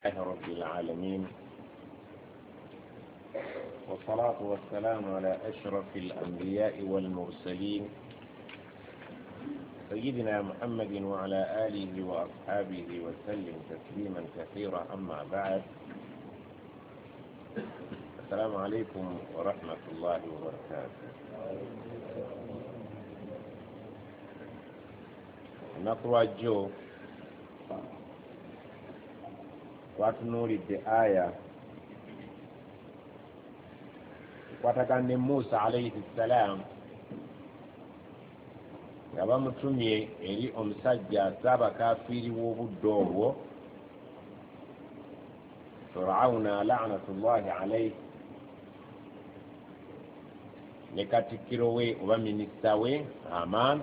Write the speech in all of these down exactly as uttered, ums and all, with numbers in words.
رب العالمين والصلاة والسلام على أشرف الأنبياء والمرسلين سيدنا محمد وعلى آله وأصحابه وسلم تسليما كثيرا. أما بعد، السلام عليكم ورحمة الله وبركاته. نقرأ جو watunuulidde aya kwatagane Musa alayhi salam nga bamutumye eri omusajja asabakafiiri w'obudde obwo Firawuna la'natullahi alayhi ne katikkiro we oba minisita we Haman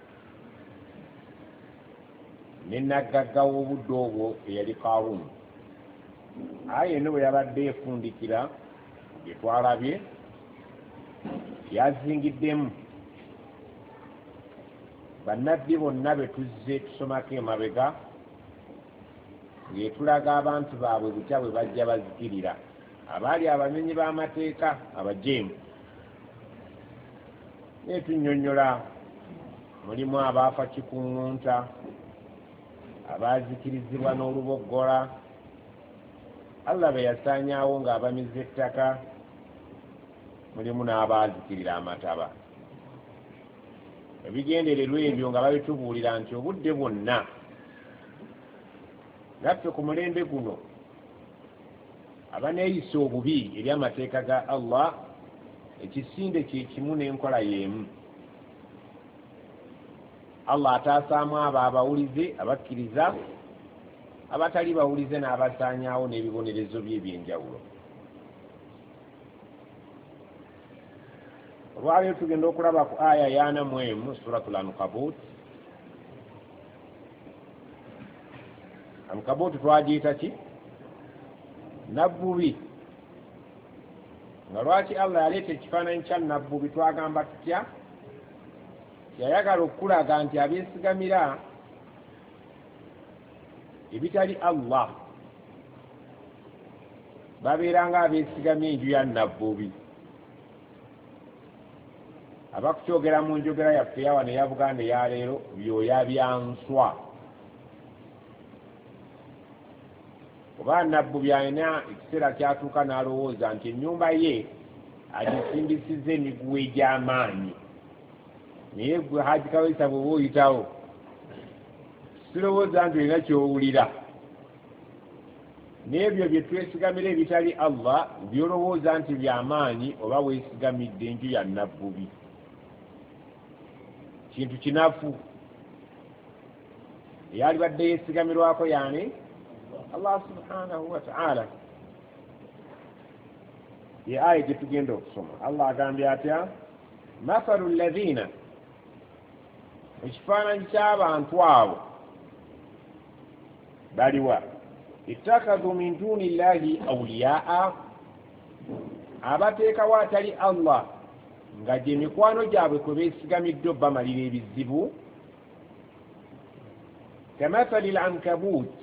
ne naggagga w'obudde obwo eyali Kaaruuni. Aye eno bwe yabadde efundikira bye twalabye yazingiddemu bannabbi bonna be tuzze tusomako emabega ng'etulaga abantu baabwe butya bwe bajja bazikirira, abaali abamenyi b'amateeka abajeemu. naye tunnyonnyola mulimu abaafa kikuŋŋunta, abaazikirizibwa n'oluboggola, Allah be yasaanyaawo ng'abamiza ettaka, mulimu n'abaazikirira amataba. Ebigendererwa ebyo nga babitubuulira nti obudde bwonna naffe ku mulembe guno abaneeyisa obubi eri amateeka ga Allah, ekisinde kye kimu n'enkola y'emu. Allah ataasaamu abo abawulize abakkiriza, abatali bawulize n'abasaanyaawo n'ebibonerezo bye eby'enjawulo. Olwaleero tugenda okulaba ku aya y'ana mu emu suratul Ankabut. Ankabut twagiyita ki? Nabbubi. Nga lwaki Allah yaleeta ekifaananyi kya nabbubi twagamba tutya? Yayagala okulaga nti abeesigamira ebitali Allah babeeranga abeesigamye enju ya nabbubi. Abakukyogera mu njogera yaffe yawa ne ya Buganda eya leero byoya byanswa. Oba nabbubi alina ekiseera kyatuuka n'alowooza nti ennyumba ye agisimbisizza emiguwa egy'amaanyi, naye gwe Haji Kaweesa bw'oba oyitawo sirowooza nti olina ky'owulira. N'ebyo bye twesigamira ebitali Allah byolowooza nti by'amaanyi oba weesigamidde enju ya nabbubi. Kintu kinafu. Eyali badde yeesigamirwako yani Allah subhanahu wa ta'ala. Ye aya gye tugenda okusoma, Allah agambye atya? Mathalu alladhina, ekifaananyi ky'abantu abo baliwa ittakhadhu min duni llahi awliyaa, abateekawo atali Allah nga gye mikwano gyabwe kwe beesigamidde bamalira ebizibu. Kamathali al-ankabut,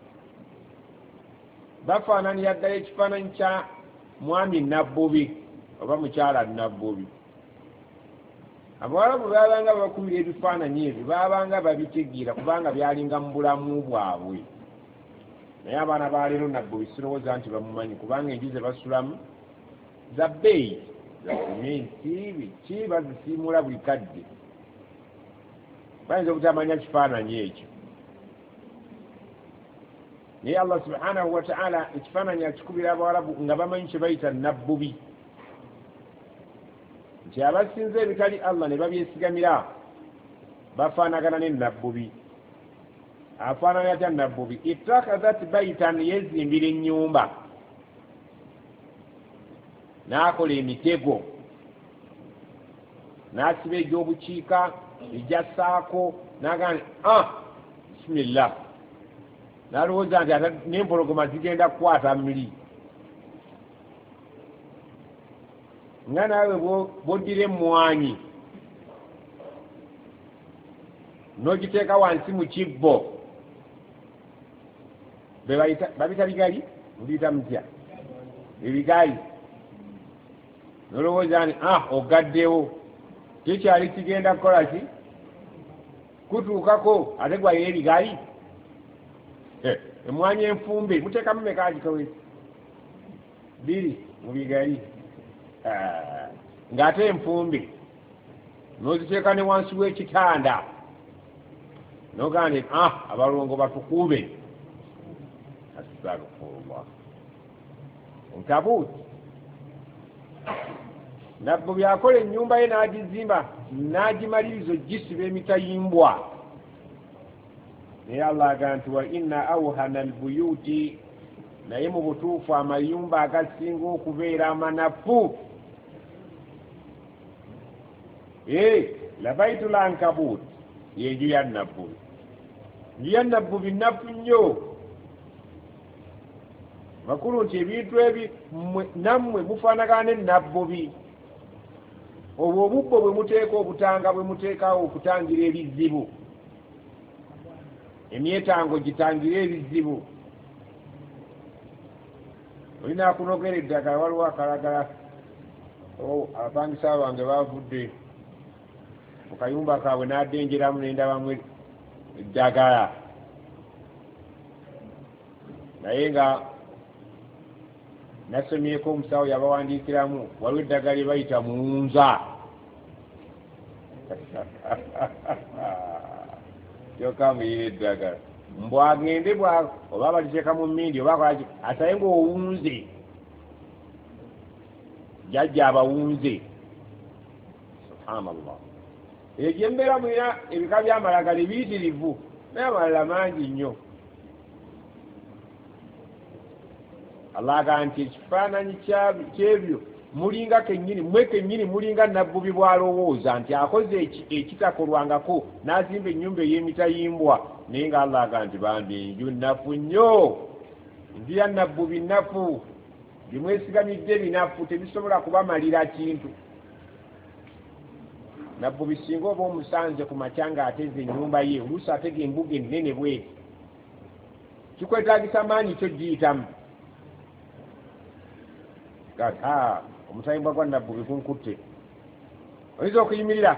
bafaananira ddala ekifaananyi kya mwami nabbubi oba mukyala nabbubi. Abawala bwe baabanga babakubira ebifaananyi ebyo baabanga babitegeera kubanga byalinga mu bulamu bwabwe. Naye abaana ba leero nabbubi sirowooza nti bamumanyi kubanga enju ze basulamu za bbeeyi, za sementi, biki bazisiimula buli kadde. Bayinza obutamanya kifaananyi ekyo. Naye Allah subhanahu wa ta'ala ekifaananyi akikubira Abawarabu nga bamanyi kye bayita nabbubi, nti abasinza ebitali Allah ne babyesigamira bafaanagana ne nabbubi. Afaanana atya nabbubi? Ittakhadhat baytan, yezimbira ennyumba n'akola emitego, n'asiba egy'obukiika ejassaako n'agamba ah bismillah, n'alowooza nti ate n'empologoma zigenda kukwata mmiri. Nga naawe bw'oddira emmwanyi n'ogiteeka wansi mu kibbo bebayita babita bigali mubiyita mutya ebigali nolowooza ni ah ogaddewo kikyali kigenda kukola ki kutuukako ate gwalina ebigali emwanyi enfumbe muteekamu mekagikawezi biri mu bigali ng'ate enfumbe n'oziteeka ne wansi w'ekitanda nogande ah abalongo batukuube astagfirullah nkabuuti nabbo byakola ennyumba ye n'agizimba n'agimaliriza ogisiba emitayimbwa naye allah aga nti wa inna awhana albuyuti naye mu butuufu amayumba agasinga okubeera amanafu e labaitu lankabut yenju ya nabbubi nju ya nabbubi nafu nnyo makulu nti ebintu ebi nammwe mufaanagana n'ennabbubi obwo obubbo bwe muteeka obutanga bwe muteekawo okutangira ebizibu emyetango gitangira ebizibu olina akunogera eddagala waliwo akalagala abapangisa bange bavudde mu kayumba kaabwe n'addenjeramu n'endabamu eddagala naye nga nasomyeko omusawo yabawandiikiramu waliwo eddagala lye bayita muwunza kyoka muyira eddagala mbwagende bwa oba baliteeka mu mmindi oba kolaki asaye ngaowunze jajja abawunze subhanallah egyo embeera mulina ebika byamalagala ebiyitirivu naye amalala mangi nnyo allah aga nti ekifaananyi kyebyo mulinga kennyini mwe kennyini mulinga nabbubi bw'alowooza nti akoze ekitakolwangako n'azimba ennyumba ey'emitayimbwa naye nga allah aga nti bambi enju nnafu nnyo nju ya nabbubi nnafu bimwesigamidde binafu tebisobola kubamalira kintu nabbubi singa oba omusanze ku makya nga ateze ennyumba ye oluusi atega embuga ennene bweti kikwetaagisa maanyi kyo giyitamu kata omutayimbwa gwa nabbubi kunkutte oyinza okuyimirira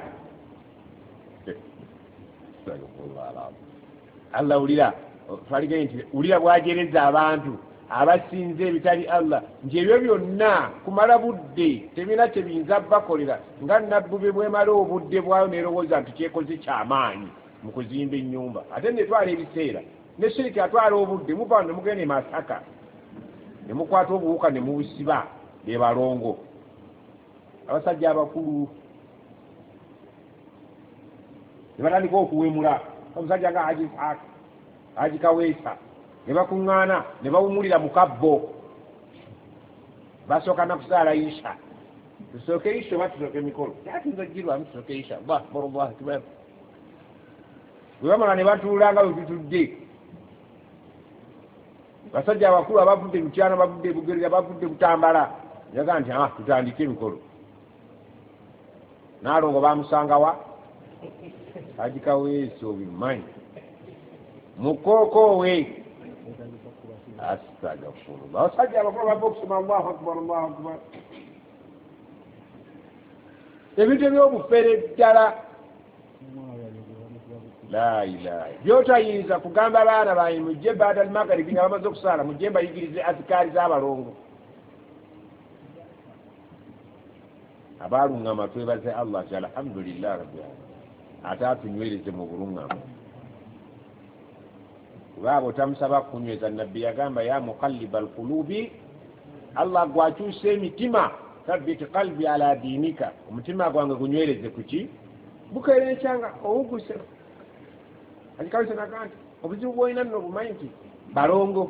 allah wulira faligee nti wulira bwajereza abantu abasinze ebitali allah nti ebyo byonna kumala budde tebina kyebiyinza bakolera nga nabbubi bwemala obudde bwayo nerowooza nti kyekoze kyamaanyi mu kuzimba ennyumba ate netwala ebiseera ne shiriki atwala obudde muva nemugenda e Masaka nemukwata obuwuka nemubusiba be balongo abasajja abakulu nebatandika okuwemula omusajja nga Haji Isaac Haji Kaweesa ne bakuŋŋaana ne bawumulira mu kabbo basooka nakusaala isha tusooke isha oba tusooke emikolo kyatuyinza girwamu tusooke isha allah akbar allah akbar bwe bamala ne batuula nga bwe tutudde basajja abakulu abavudde lutyana bavudde bugerera bavudde butambala yaga nti ah tutandike emikolo naalongo bamusangawa Haji Kaweesa obimanyi mukokoowe astagfirullah abasajja abakulu bava okusoma allahu akbar allahu akbar ebintu ebyobufere ddala la ilaha byotayinza kugamba abaana bange mujje baada almagaribi nga bamaze okusaala mujje mbayigirize azikaari z'abalongo abaluŋŋama twebaze allah ti alhamdulillah rabbil alamin ate atunywereze mu buluŋŋama baabo tamusaba kunyweza nabbi yagamba ya muqalliba alqulubi allah gwakyusa emitima thabbit qalbi ala diinika omutima gwange gunywereze kuki bukeera ekyanga owuguse akikawisa naga nti obuzibu bwolina nno obumanyi nti balongo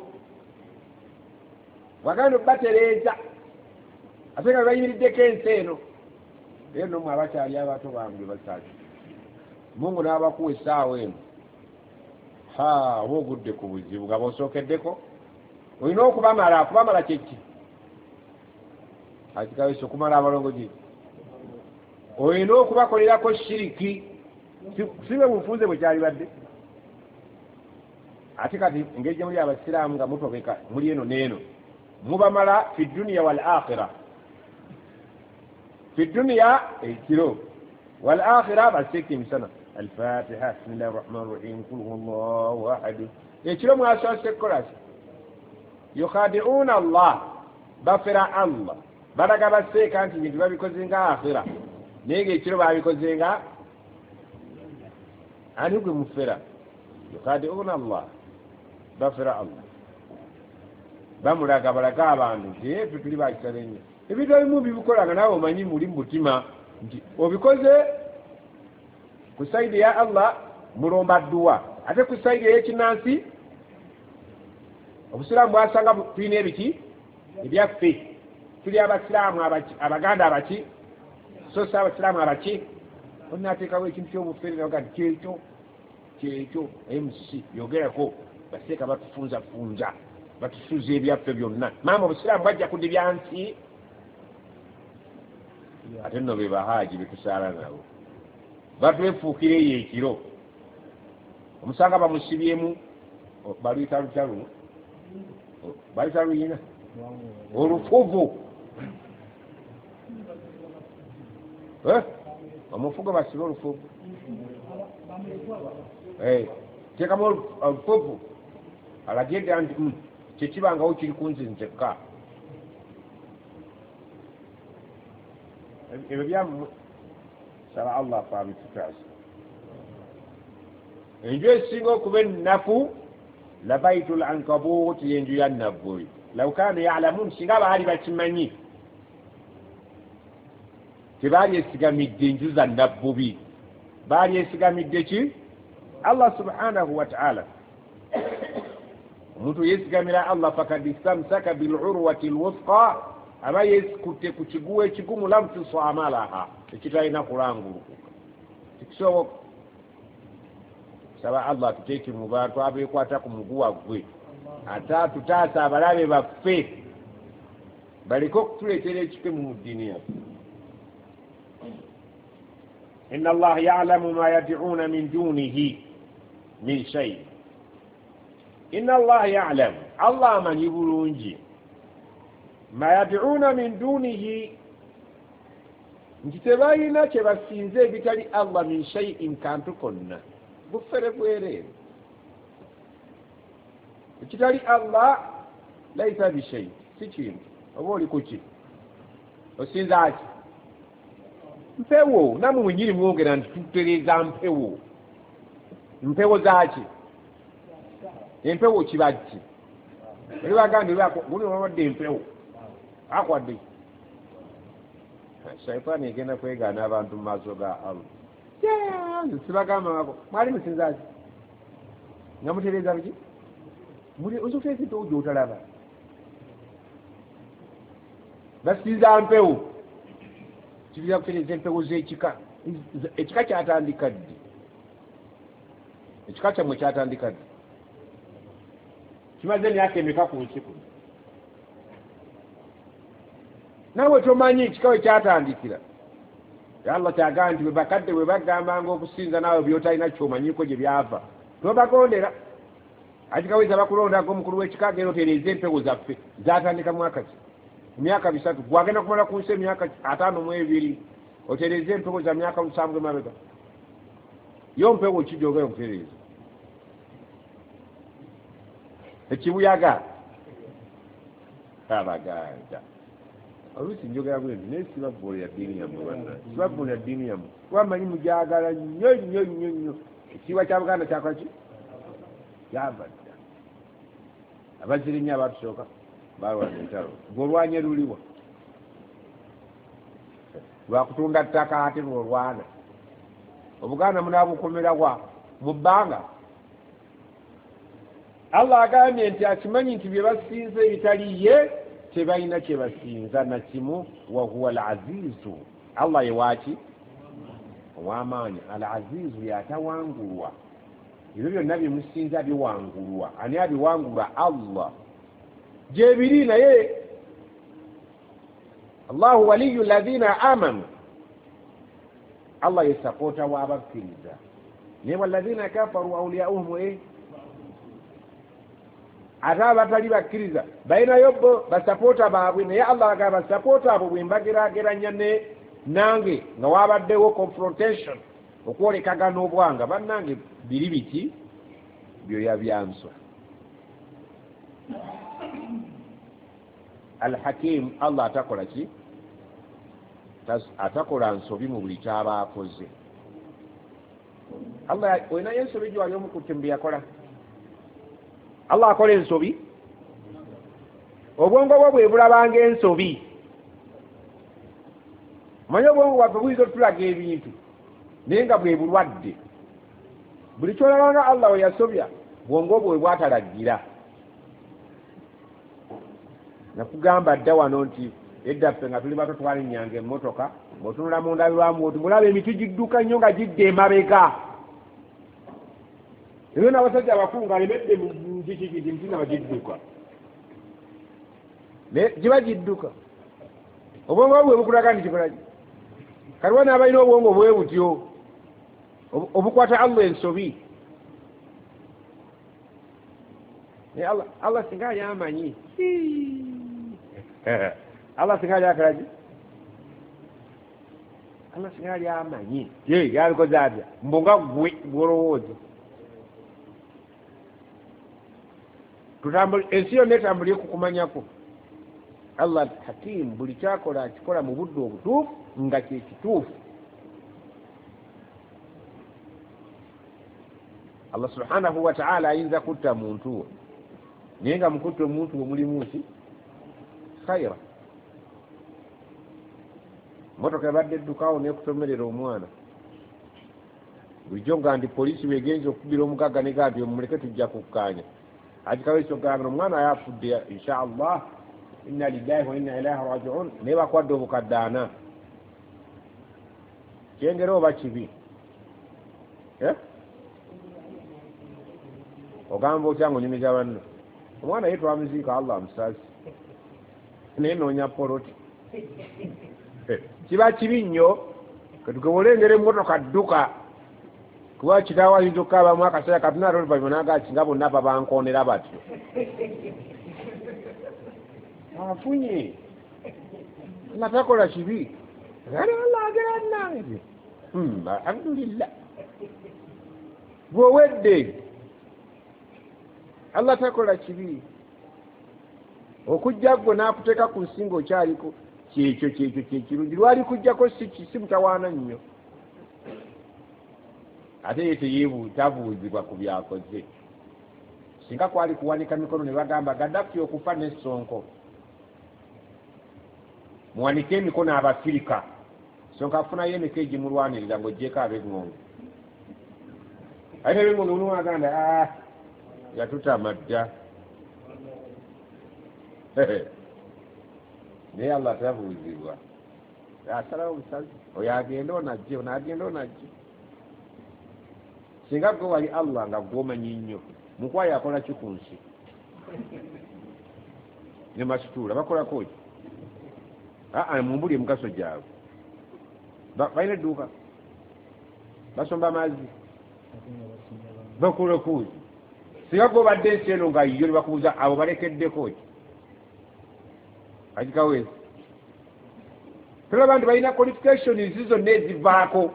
waganda obatereeza ate nga bayimiriddeko ensi eno era nomwe abakyali abato bange basaaki mungu n'abakuwa essaawa eno ha oba ogudde ku buzibu nga bosookeddeko olina okubamala kubamala kyeki akikawisa okumala abalongo gi olina okubakolerako shiriki sibe bufunze bwe kyali badde ate kati engeri gye muli abasiraamu nga mutobeka muli eno n'eno mubamala fi dunia wal akhira fi dunia ekiro wal akhira baseeka emisana alfatiha bismillahi rrahmani rrahim kul huwallahu ahad ekiro mwasoose kukolaki yukhadi'una allah bafera allah balaga baseeka nti bintu babikoze nga akhira naye ng'ekiro babikoze nga ani gwe mufera yukhadi'una allah bafera allah bamulaga balaga abantu nti efe tuli bakisala ennyo ebintu ebimu bibikola nga nawe omanyi muli mu mutima nti obikoze ku saidi ya allah mulomba dduwa ate ku saidi ey'ekinansi obusiraamu bwasanga tulina ebiki ebyaffe tuli abasiraamu abaganda abaki so si abasiraamu abaki onaateekawo ekintu ky'obufere naga nti kyekyo kyekyo m c yogerako baseeka batufunzafunza batusuza ebyaffe byonna maama obusiraamu bwajja kudde byansi ate nno be bahaaji betusaala nabo batwefuukira eyo ekiro omusanga bamusibyemu baluyita lutalu baluyita luyina olufuvu omufugo basibe olufuvu teekamu olufuvu alagedde nti kyekibangawo kiri kunzi nzekka ebyo byammwe saba allah faabitutaasa enju esinga okuba ennafu labaitu lankabut yenju ya nabbuyi law kanu yalamun singa baali bakimanyi tebaali esigamidde enju za nabbubi baali esigamidde ki allah subhanahu wa ta'ala omuntu yesigamira allah fakad istamsaka bilurwati lwusqa aba yesikutte ku kiguwa ekigumu lam tusamalaha ekitalina kulangulukuka tekisoboka saba allah tuteeke mu bantu abeekwata ku muguwa gwe ate atutaasa abalabe baffe baleke okutuleetera ekikemu mu ddiini yaffe inna allaha ya'lamu ma yad'una min dunihi min shay inna allaha ya'lamu allah amanyi bulungi ma yad'una min dunihi nti tebalina kye basinze ebitali allah min shay'in kantu konna bufere bwereere ekitali allah laisa bishay si kintu oba oli kuki osinza ki mpewo namwe mwenyini mwogera nti tutereeza mpewo mpewo zaki empewo kibaki oliwagandi wadde empewo akwadde shaitaani egenda kwegaana abantu mu maaso ga allah sibagambako mwali musinzaki nga mutereeza biki osoteesa empewo gyotalaba basinza mpewo kibiza kutereeza empewo z'ekika ekika kyatandika ddi ekika kyammwe kyatandika ddi kimaze emyaka emeka ku nsi kuno nawe tomanyi ekika we kyatandikira allah kyagamba nti webakadde we bagambanga okusinza naawe byotalina kyomanyiko gye byava tobagondera akikaweza bakulondako omukulu w'ekika gero otereeza empewo zaffe zatandika mwaka ki emyaka bisatu gwagenda kumala ku nsi emyaka ataano mu ebiri otereeza empewo za myaka musanvu emabega yo mpewo ki gyogera okutereeza ekibuyaga abaganda oluusi njogera bwenti naye sibabboolo ya ddiini yammwe banna sibabboolo ya ddiini yammwe wamanyi mujagala nnyo nnyo nnyo nnyo ekitiibwa kya buganda kyakola ki kyava dda abazira ennyo abatusooka balwana entalo ng'olwanye luliwa lwakutunda ttaka ate lwolwana obuganda munaabukomerawa mu bbanga allah agambye nti akimanyi nti bye basinza ebitali ye tebalina kye basinza na kimu wahuwa al azizu allah yewaaki ow'amaanyi al azizu yatawangulwa ebyo byonna byemusinza biwangulwa ani abiwangulwa allah gyebiri naye allahu waliyu lazina amanu allah yesapoota w'abakkiriza naye walazina kafaru auliyauhum e ate abatali bakkiriza balinayo bo basapoota baabwe naye allah agamba basapoota abo bwe mbageraageranya ne nange nga wabaddewo confrontation okwolekagana obwanga bannange biri biti byoya byanswa. Al-Hakim allah atakola ki atakola nsobi mu buli kyaba akoze. Allah olina ensobi gyewali omukutte mu byeyakola. Allah akola ensobi obwongo bwo bwe bulabanga ensobi. Manya obwongo bwaffe buyinza otulaga ebintu naye nga bwe bulwadde. Buli kyolabanga Allah we yasobya bwongo bwe bwatalagira. Nakugamba dda wano nti edda ffe nga tuli bato twala ennyanga emmotoka ng'otunula mu ndabirwamu oti mulaba emiti gidduka nnyo nga gidda emabega. Ebyo n'abasajja abakulu nga lemedde mu kikigidi nti nga bagidduka. Giba gidduka. Obwongo bwe bukulaga nti kikolaki. Kaliwo n'abalina obwongo bwe butyo obukwata Allah ensobi. Allah Allah singa yamanyi. Allah singa yakalagi. Allah singa yamanyi. Ye yalikoze atya mbonga gwe gwolowooza. Tutambula ensi yonna etambulye ku kumanyako. Allah Hakim buli kyakola akikola mu budde obutuufu nga kye kituufu. Allah subhanahu wa ta'ala ayinza kutta muntu naye nga mukutte omuntu we mulimu ki khayra. Motoka ebadde eddukawo n'ekutomerera omwana bulijjo nga ndi poliisi wegenza okubira omugagga ne gambye mumuleke tujja kukkaanya agikawo ekyogamba omwana yafudde insha allah inna lillahi wa inna ilaihi raji'un naye bakwadde obukadde ana. Kyengera oba kibi eh? Ogamba otya ng'onyumiza banno omwana ye twamuziika Allah amusaasi naye noonya poloti kiba kibi nnyo ketugebolengera emmotoka dduka kuba kitaawo ayinza okukaabamu akaseera katunala oluvannyuma n'agaaki nga bonna babankoonera batyo afunye nga takola kibi ali Allah agera nange alhamdulillah bw'owedde Allah takola kibi okujja gwe n'akuteeka ku nsingo okyaliko kyekyo kyekyo kyekirungi lwali kujjako si mutawaana nnyo ate ye teyeetabuuzibwa ku byakoze. Singa kwali kuwanika mikono ne bagamba Gaddafi okufa ne Sonko muwanike emikono Abafirika Sonko afunayo emiko egimulwanirira ng'oggyeko ab'eŋŋongo ate ab'eŋŋongo onuwaganda yatutama dda naye Allah tabuuzibwa asalawo obusazi oyo agenda onajje onaagenda onajje. Singa gwe wali Allah nga gw'omanyi nnyo mukwayo akola ki ku nsi ne masituula bakolako ki aa mumbuli emugaso gyabwe balina edduuka basomba amazzi bakolako ki. Singa gwe obadde ensi eno nga yiyo ne bakubuuza abo balekeddeko ki agikawezi tolaba nti balina qualification zizo nezivaako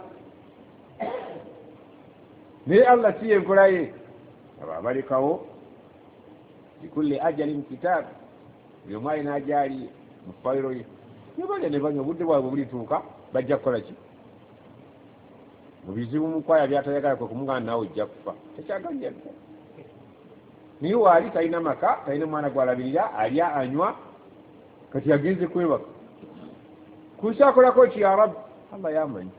naye Allah si yenkola ye abo abalekawo likulli ajalin kitab buli omu alina ajaali mu fayiro ye nebalya ne banywa obudde bwabwe bulituuka bajja kukola ki mu bizibu mukwaya byatayagala kwe kumugana naawe ojja kufa tekyaganja dda naye waali talina maka talina mwana gwalabirira alya anywa kati yagenze kwebaka kunsaakolako ki ya rabbi Allah yamanyi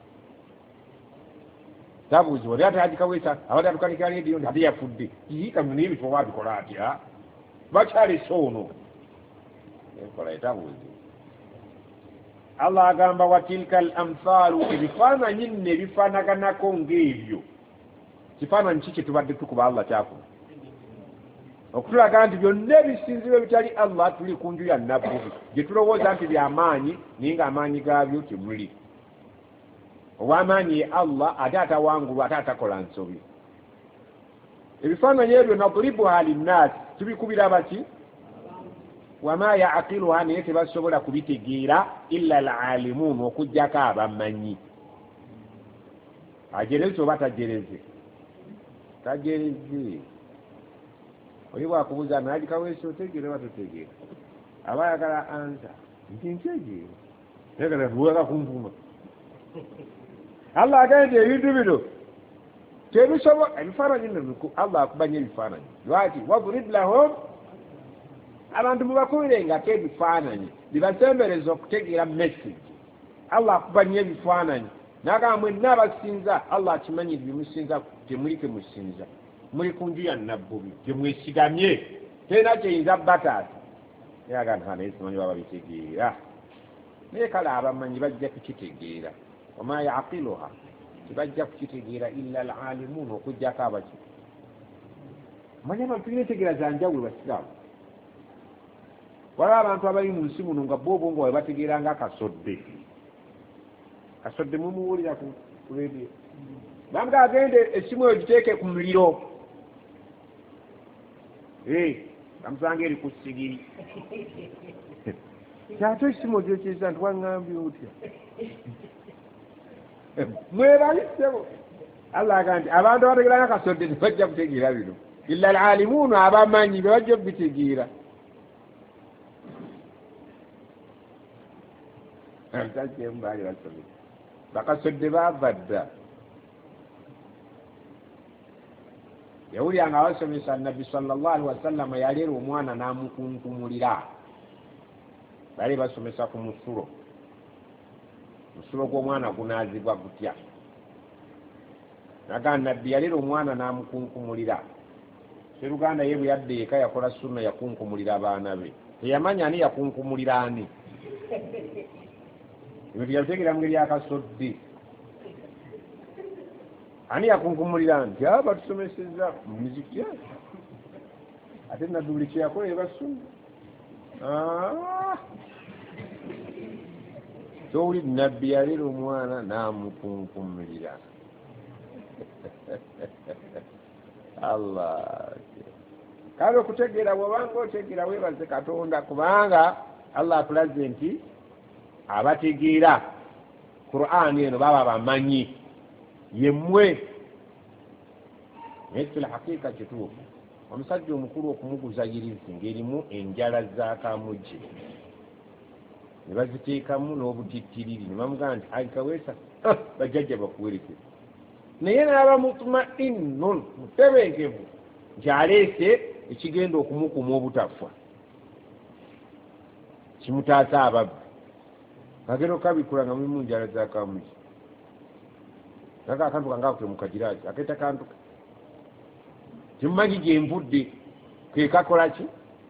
tabuuzibwa oli ate agikawesa abadde atukanikira rediyo nti ate yafudde iika mu n'ebifo oba abikola atya bakyalese ono enkola etabuuzibwa. Allah agamba wa tilka al amthaalu ebifaananyi nno ebifaanaganako ng'ebyo kifaananyi ki kye tubadde tukuba Allah kyakuba okutulaga nti byonna ebisinzibwa ebitali Allah tuli ku nju ya nabbubi gye tulowooza nti byamaanyi naye ng'amaanyi gaabyo temuli. Obwamaanyi ye Allah ate atawangulwa ate atakola nsobi. Ebifaananyi ebyo nadribuha linnaasi tubikubira baki wama ya'qiluha naye tebasobola kubitegeera illa al-alimun okujjako abamanyi ajereze oba tajereze tajereze oli bwakubuuza naaji kaweesi otegeera oba totegeera aba ayagala ansa nti ntegeera yagala buweka kunvuma Allah agambye ebintu bino tebisobola ebifaananyi nno Allah akubanya ebifaananyi lwaki wadrib lahum abantu mubakubirenga ebifaananyi bibasembereza okutegeera message Allah akubanya ebifaananyi nagamba mwenna abasinza Allah akimanyi byemusinza temuli kemusinza muli ku nju ya nabbubi temwesigamye tena kyeyinza bataata yagamba naye simanyi baba bitegeera naye kale abamanyi bajja kukitegeera wama yaqiluha tibajja kukitegeera illa al-alimun okujjako abaki manya abantu tulina za njawulo basiraamu waliwo abantu abali mu nsi muno nga bo obwongo bwe bategeera nga kasodde kasodde mumuwulira ku radio bamga agende esimu eyo giteeke ku muliro bamusanga eri ku sigiri kyate esimu ogyokyeza nti waŋŋambye otya mwebayisebo Allah agamba nti abantu abategeera nga kasodde tebajja kutegeera bino illa al-alimun abamanyi bebajja kubitegeera mbaali basomesa bakasodde baava dda yawulyanga abasomesa nabbi sallallahu alaihi wasallama yaleera omwana n'amukunkumulira bali basomesa ku musulo musulo gw'omwana gunaazibwa gutya naga nabbi yaleera omwana n'amukunkumulira seruganda ye bwe yadde eka yakola sunna yakunkumulira abaana be teyamanya ani yakunkumulira ani ebintu yabitegeera mu ngeri yakasodde ani yakunkumulira nti aba batusomeseza mu miziki ate nabbi buli kyeyakola ebasunna towuli nabbi yaleera omwana n'amukunkumulira Allah kale okutegeera bw'obanga otegeera weebaze Katonda kubanga Allah atulaze nti abategeera Qur'an eno baba bamanyi yemmwe nekyo hakika kituufu omusajja omukulu okumuguza yirizi ng'erimu enjala z'akamuje ne baziteekamu n'obutittiriri ne bamugamba nti alikaweesa bajjajja bakuwerekeza naye n'aba mutma'innun mutebenkevu nti aleese ekigenda okumukuma obutafa kimutaasa ababbi agenda okabikula nga mulimu njala z'akamuje naga akantu kange akute mu kagiraasi akeeta kantu kimumanyi gye nvudde ke kakola ki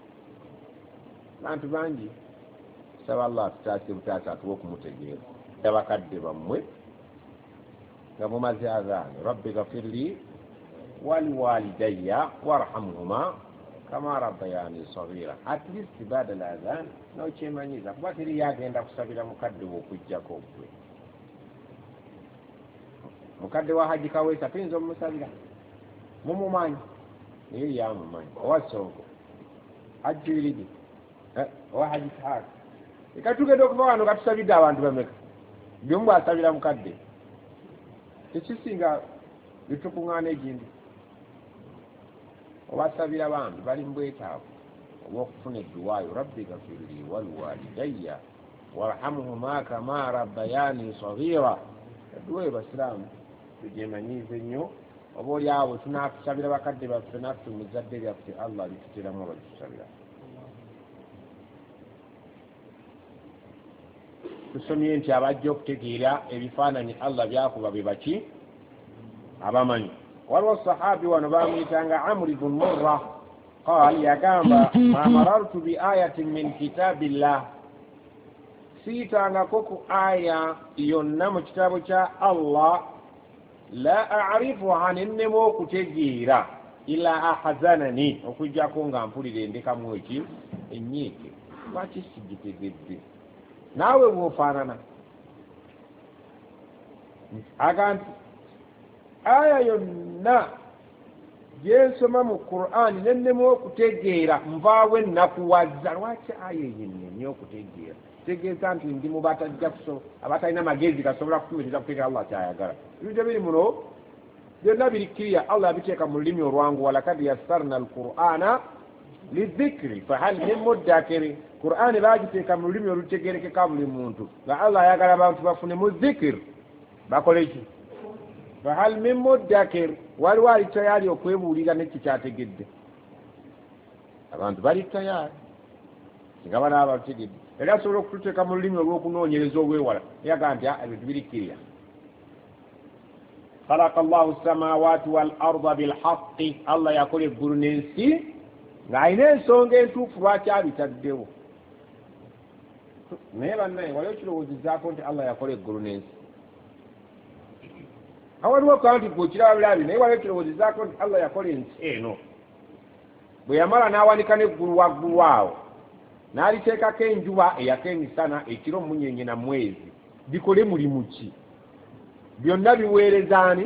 bantu bangi saba Allah atutaase butaasa atuwe okumutegeera abakadde bammwe nga mumaze adhaani rabbi ghafirli waliwalidayya warhamhuma kama rabbayani saghira at least baada al-adhan n'okyemanyiza kuba teri yagenda kusabira mukadde we okujjako gwe mukadde wa Haji Kaweesa tuyinza omusabira mumumanyi naye yamumanyi owasongo ajjirigi owa Haji Kaaka ekatugenda okuva wano katusabidde abantu bameka byomu bwasabira mukadde tekisinga bitukuŋŋaana egindi obasabira bambi bali mu bwetaavu obw'okufuna edduwaayo rabbi gafirli waliwalidayya warhamhuma kama rabbayani saghira edduwaayo basiraamu tugyemanyiize nnyo oba oli abo tunatusabira bakadde baffe naffe mu zadde lyaffe Allah lituteramu abatusabira tusomye nti abajja okutegeera ebifaananyi Allah byakuba be baki abamanyi waliwo sahabi wano bamuyitanga Amr ibn Murra qaal yagamba ma marartu bi ayatin min kitabillah siitangako ku aya yonna mu kitabo kya Allah la a'rifuha nennemu okutegeera ila ahazanani okujjako nga mpulira endekamu eki enyiike lwaki sigitegedde naawe bw'ofaanana aganti aya yonna gyensoma mu Qur'ani nennemu okutegeera nvaawo ennakuwazza lwaki aya eyennemye okutegeera tegeeza nti ndi mu batajja abatalina magezi gasobola kutumiririza kutegeera Allah kyayagala ebyo biri muno byonna birikkiriya Allah abiteeka mu lulimi olwangu walakad yassarna alqur'ana lidhikri fahal min muddakiri Qur'ani bagiteeka mu lulimi olutegerekeka buli muntu nga Allah ayagala abantu bafune mu dhikr bakole ki fahal min muddakir waliwo ali tayali okwebuulira nekikyategedde abantu bali tayali nga banaaba bategedde era asobola okututeeka mu lulimi olw'okunoonyereza obwewala yaga nti ebyo tubirikkirira خلق الله السماوات والأرض بالحق الله يقول eggulu n'ensi ng'alina ensonga entuufu lwaki abitaddewo naye bannaye waliwo kirowoozizaako nti Allah yakola eggulu n'ensi awaliwo kuba nti gwe okiraba birabi naye waliwo kirowoozizaako nti Allah yakola ensi eno bwe yamala n'awanika n'eggulu waggulu awo n'aliteekako enjuba eyaka emisana ekiro munyenye na mwezi bikole mulimu ki byonna biweerezaani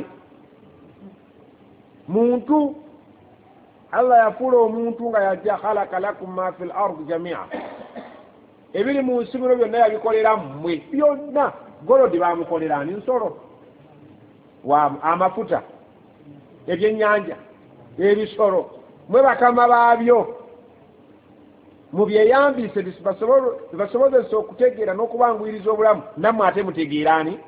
muntu Allah yafuula omuntu nga yajja khalaqa lakum ma fil ardi jamia ebiri mu nsi muno byonna yabikolera mmwe byonna golodi bamukoleraani nsolo wa amafuta ebyennyanja ebisolo mwe bakama baabyo mubyeyambise bibasobozesa okutegeera n'okubanguyiriza obulamu nammwe ate mutegeeraani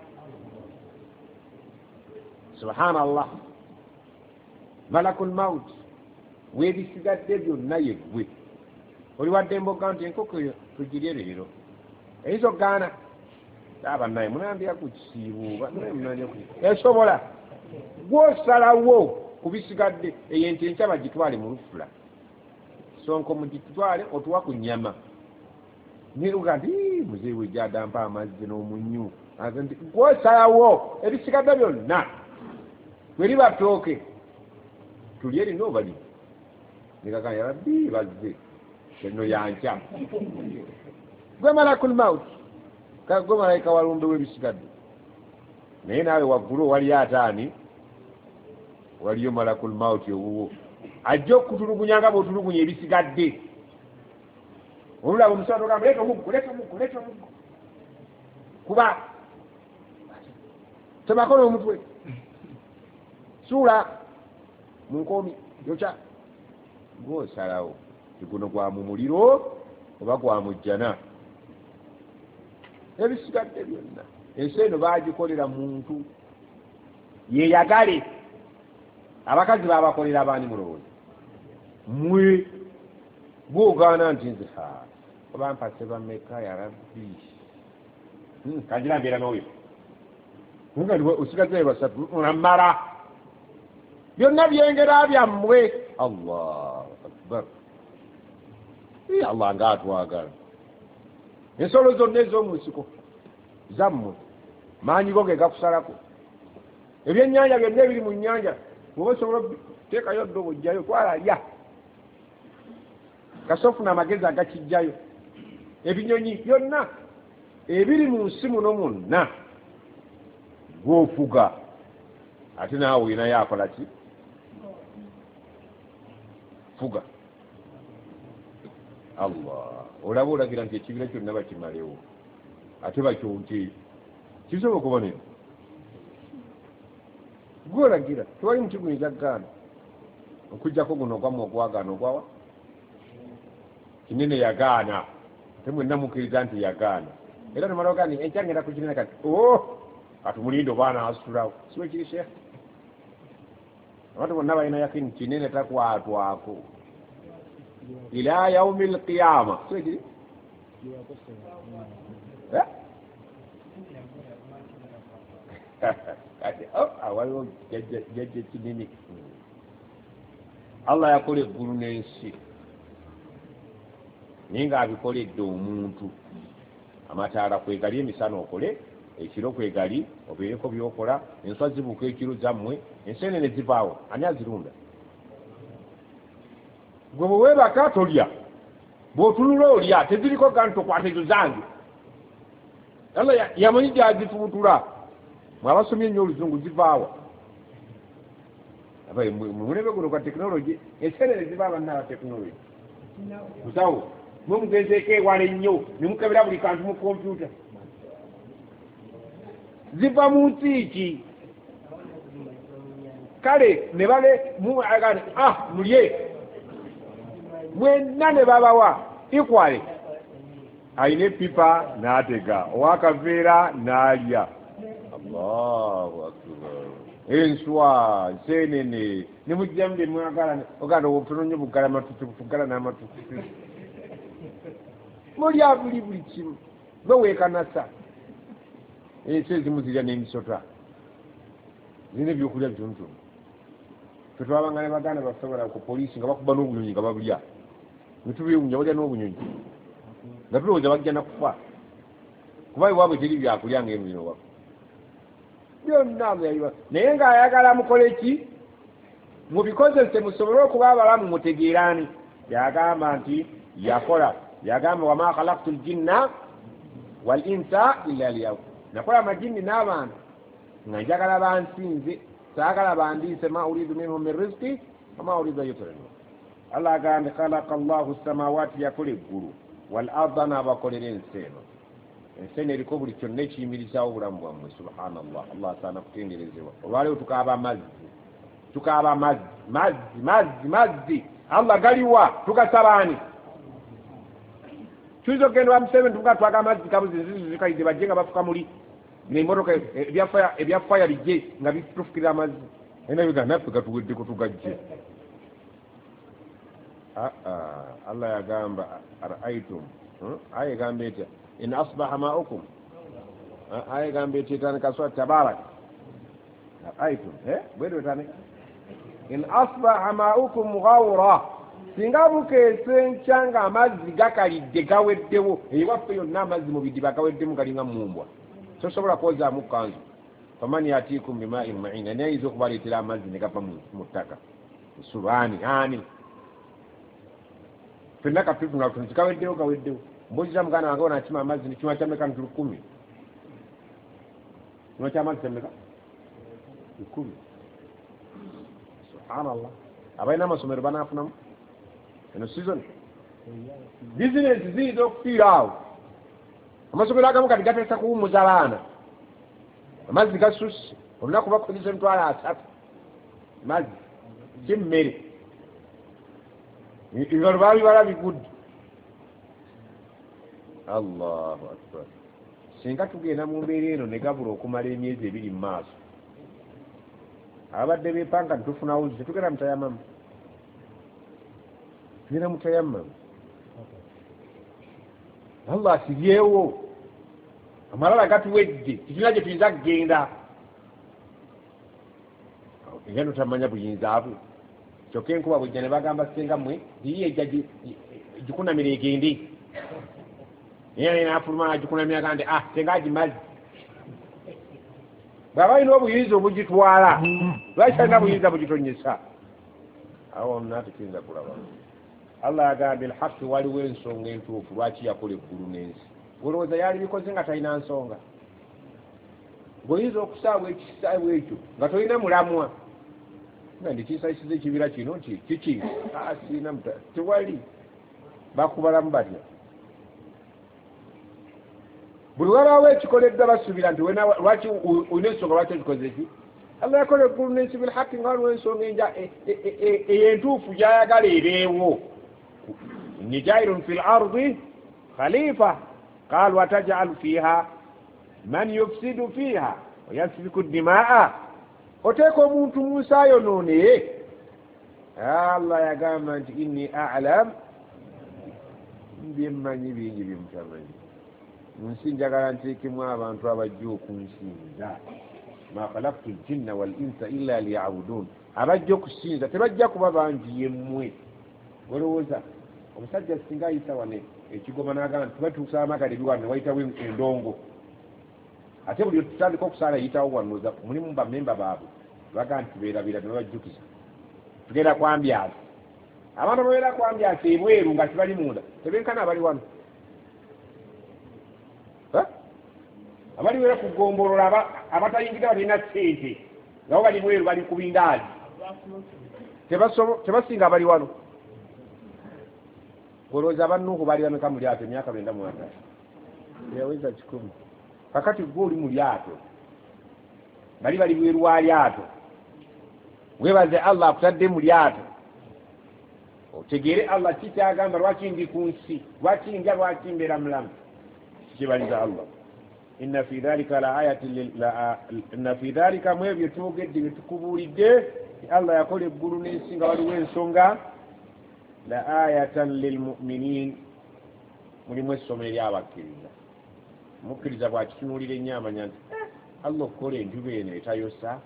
subhanallah malakul maut weebisigadde byonna yeggwe oli wadde emboga nti enkoko eyo tugirye leero eyinza okugaana aba naye munambira ku kisiibu esobola gwosalawo kubisigadde eyo enti enkya bagitwale mu lufula sonko mugitwale otuwa ku nnyama niruga nti muzeeyi wejjadampa amazzi n'omunyu nti gwosalawo ebisigadde byonna weriba tooke tulye lino obali nikakana yarabbi bazze eno yankya gwe malakul maut gwe malayika walumbe w'ebisigadde naye naawe waggulu waliyo ataani waliyo malakul maut owuwo ajja okutulugunya nga bw'otulugunya ebisigadde olulaba omusana ogamba leeta omuggo leeta omuggo leeta omuggo kuba temakola omutwe suula mu nkoomi yokya gw'osalawo guno gwa mu muliro oba gwa mu jjana ebisigadde byonna ensi eno baagikolera muntu yeyagale abakazi baabakolera abaani mulowooza mmwe gwogaana nti nze ha oba mpase bameka ya rabbi kanjira mbeera n'oyo nga osigazayo basatu onammala byonna byengera byammwe allahu akbar Allah ngaatwagala ensolo zonna ez'omu nsiko zammwe maanyi go ge gakusalako ebyennyanja byonna ebiri mu nnyanja oba osobola teekayo ddobo ojjayo twalalya kasofuna amagezi agakijjayo ebinyonyi byonna ebiri mu nsi muno mwonna gw'ofuga ate naawe olinayo akola ki fuga Allah olaba olagira nti ekibira kyonna bakimalewo ate bakyonke kisobola okuba neno gwolagira tewali muti guyinza kugaana okujjako guno ogwamu ogwagaana ogwawa kinene yagaana ate mwenna mukkiriza nti yagaana era nomala ogaani enkyangenda ku kinene kati o kati mulindo baana asulawo siwe kiri sheekh abantu bonna balina yakini kinene takwatwako ila yaumi alqiyama siwe kiri kati awaliwo jajja kinene Allah yakola eggulu n'ensi naye ng'abikoledde omuntu amataala kwegali emisana okole ekiro kwegali obeereko byokola enswa zibuuka ekiro zammwe enseenene zivaawo ani azirunda gwe bwe weebaka tolya bw'otunula olya teziriko gani tokwata ezo zange Allah yamanyi gyazifubutula mwabasomye ennyo oluzungu zivaawa abaye mulebe guno kwa technology esenere ziba banna technology musawo mumugenzeeko wale nnyo nimukebera buli kantu mu kompyuta ziva mu nsi ki kale ne bale mu agane ah mulye mwenna ne babawa ikwale aine pipa n'atega owakaveera n'alya Allahu akbar enswa senene nimujjambe mwagala oganda obutononye bugala matutu bugala n'amatutu mulya buli buli kimu beweekanasa ensi ezimu zirya n'emisota zirina ebyokulya bitonotono twetwabanga ne baganda basobola ku poliisi nga bakuba n'obunyonyi nga babulya netubyewunya balya n'obunyonyi nga tulowooza bajja nakufa kuba iwaabwe teri byakulya ng'emino wako byonna byayiwa naye ng'ayagala mukole ki mubikozese musobole okuba abalamu mutegeerani yagamba nti yakola yagamba wama khalaqtu ljinna wal insa illa liyabu nakola amajini n'abantu nga njagala bansinze saagala bandiise ma uridu minhum min rizqi wama uridu yut'imun Allah agambye khalaqa Allahu samawati yakola eggulu wal arda n'abakolera ensi eno ensi eno eriko buli kyonna ekiyimirizaawo obulamu bwammwe subhanallah Allah asaana kutenderezebwa olwaleero tukaaba amazzi tukaaba amazzi mazzi mazzi mazzi Allah galiwa tugasabaani tuyinza okugenda wa museveni tuvuga twaga amazzi kabuzi zikaidde bajje nga bafuka muli n'emmotoka ebyafaya bijje nga bitufukira amazzi era biga naffe gatuweddeko tugajje Allah yagamba araaitum aya egamba etya in asbaha maukum aya egamba etya etandika swat tabarak araaitum bwetyo etandika in asbaha maukum ghawra singa bukeese nkya nga amazzi gakalidde gaweddewo ewaffe yonna amazzi mu bidiba gaweddemu galinga mumbwa tosobola kwozaamu kanzu faman yatiikum bimain main ani ayinza okubaleetera amazzi ne gava mu ttaka subaani ani fenna katutunga tuno kikaweddewo gaweddewo mbuuziza muganda wange onakima amazzi nikima kyameka nti lukumi kima kyamazzi kyameka lukumi subhanallah abalina amasomero banaafunamu eno season bizinesi ziyinza okufiira awo amasomero agamu kati gateesa kuwummuza abaana amazzi gasusse olunaku bakozesa emitwalo asatu mazzi si mmere ebibalo babibala bigudde allahu akbar singa tugenda mu mbeera eno ne gabula okumala emyezi ebiri mu maaso abadde bepanga nitufunawo zi tugenda mutayamamu tugenda mutayamamu Allah asibyewo amalala gatuwedde tikina gye tuyinza kugenda era notamanya buyinzaabu kyokka enkuba bwejja ne bagamba senga mmwe yiye ejja gikunamira egende era nafuluma agikunamira gande ah senga agimazi bw'aba alina obuyinza obugitwala lwaki talina buyinza bugitonyesa awo nna tukiyinza kulaba Allah yagambye alhaqi waliwo ensonga entuufu lwaki yakola eggulu n'ensi olowooza yali bikoze nga talina nsonga bw'oyinza okusaawa ekisaawa ekyo nga tolina mulamwa nga ndikiisayisiza ekibira kino nti kiki siina tewali bakubalamu batya buli walaawo ekikoleddwa basuubira nti lwaki olina ensonga lwaki okikoze ki Allah yakola eggulu n'ensi bilhaqi nga waliwo ensonga enja entuufu gyayagala ebeewo inni jailun fi lardi khalifa قال وتجعل فيها من يفسد فيها ويسفك الدماء oteeka omuntu mu nsi ayonoone Allah yagamba nti inni a'lam byemmanyi bingi byemutamanyi mu nsi njagala nteekemu abantu abajja okunsinza ma khalaqtu ljinna wal insa illa liyabudun abajja okusinza tebajja kuba bangi yemmwe olowooza omusajja singa ayisa wane ekigoma n'agamba nti batuusa amakale ebiwano newayitawo endongo ate buli tutandika okusaala yitawo wanoza mulimu bamemba baabwe baga nti beerabira nebabajjukiza tugenda kwambyasa abantu babeera kwambyasa ebweru nga tibali munda tebenkana abali wano abali wera kugombolola abatayingira balina ssente nabo bali bweru bali ku bindaazi tebasinga abali wano olowooza abannuuku baali bameka mu lyato emyaka lwenda mu ataano yaweza kikumi kakati gwe oli mu lyato bali bali bweru wa lyato webaze Allah akutadde mu lyato otegeere Allah kikyagamba lwaki ndi ku nsi lwaki nja lwaki mbeera mulamu kibaliza Allah inna fi dhalika la ayatin inna fi dhalika mu ebyo twogedde bye tukubuulidde Allah yakola eggulu n'ensi nga waliwo ensonga la ayatan lilmuminin mulimu essomo eri abakkiriza mukkiriza bwakitunuulira ennyo amanya nti Allah okukola enjuba eno etayosa